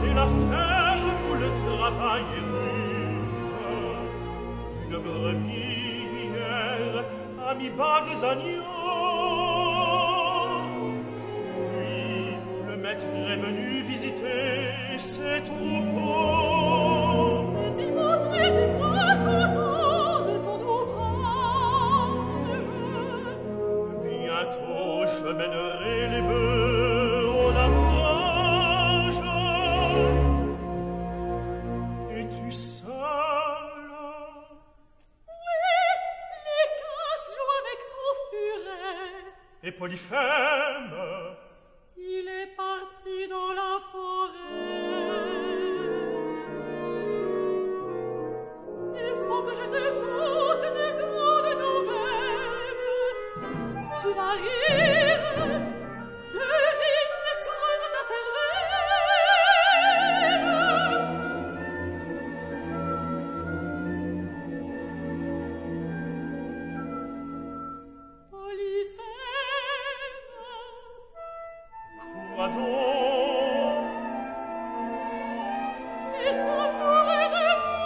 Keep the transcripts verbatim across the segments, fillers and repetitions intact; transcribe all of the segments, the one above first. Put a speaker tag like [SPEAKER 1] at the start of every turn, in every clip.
[SPEAKER 1] d'une affaire où le travail est rude. Une brebis hier a mis bas des agneaux. Puis le maître est venu visiter ses troupeaux.
[SPEAKER 2] C'est-il montré du moins content de ton ouvrage?
[SPEAKER 1] Bientôt je mènerai les bœufs au labourage. Es-tu seule?
[SPEAKER 2] Oui, l'Écasse joue avec son furet.
[SPEAKER 1] Et Polyphème?
[SPEAKER 2] Il est parti dans la forêt. Il faut que je te conte de grandes nouvelles. Tu vas rire, devine, creuse ta cervelle. Polyphème,
[SPEAKER 1] Quoi donc?
[SPEAKER 2] est amoureux de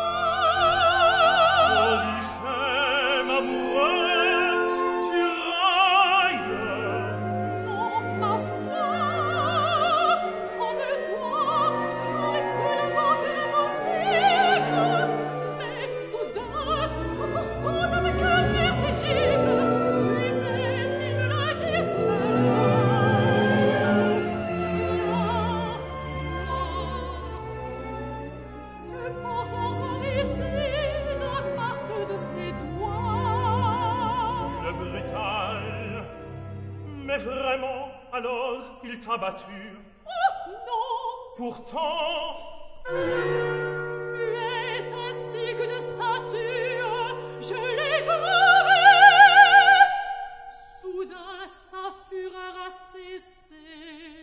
[SPEAKER 2] moi.
[SPEAKER 1] Polyphème amoureux, tu railles.
[SPEAKER 2] Non, ma foi, comme toi, j'aurais cru l'aventure impossible. Mais soudain, s'emportant avec un air terrible, lui-même, il me l'inquiète. Tiens, je porte encore ici la marque de ses doigts.
[SPEAKER 1] Le brutal. Mais vraiment, alors, il t'a battu.
[SPEAKER 2] Oh non!
[SPEAKER 1] Pourtant,
[SPEAKER 2] Muette ainsi qu'une statue, je l'ai gravée. Soudain, sa fureur a cessé.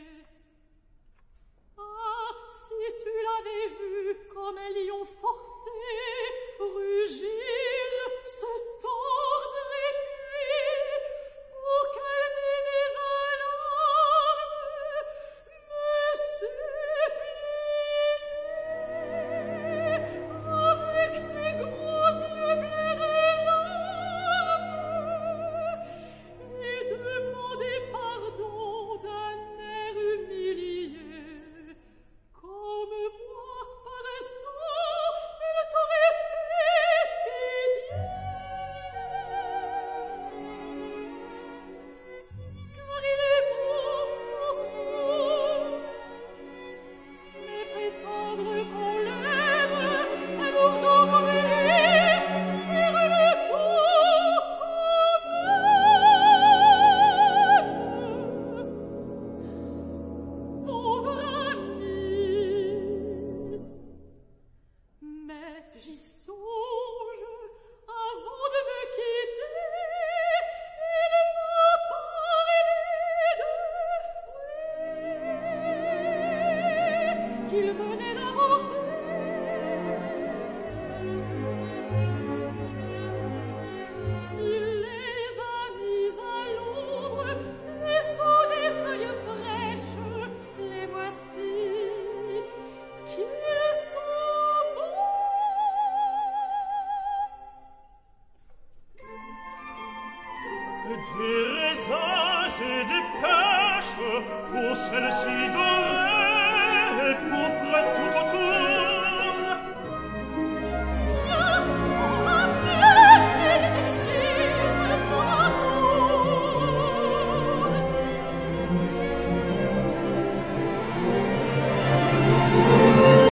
[SPEAKER 2] Ah, si tu l'avais vu comme un lion forcé, rugir, se tordre et puis, pour calmer mes alarmes, me supplier avec ses gros yeux pleins de larmes et demander pardon d'un air humilié. Comme moi, par instant, il t'aurait fait pitié. Car il est bon au fond. Mais prétendre qu'on l'aime, un lourdeau comme lui, faire le coup qu'on aime. Pauvre ami, mais j'y songe avant de me quitter, il m'a parlé de fruits qu'il venait d'apporter. Il les a mis à l'ombre et sont des feuilles fraîches. Les voici, qu'ils sont bons.
[SPEAKER 1] des raisins et des pêches, ô celle-ci dorée, pour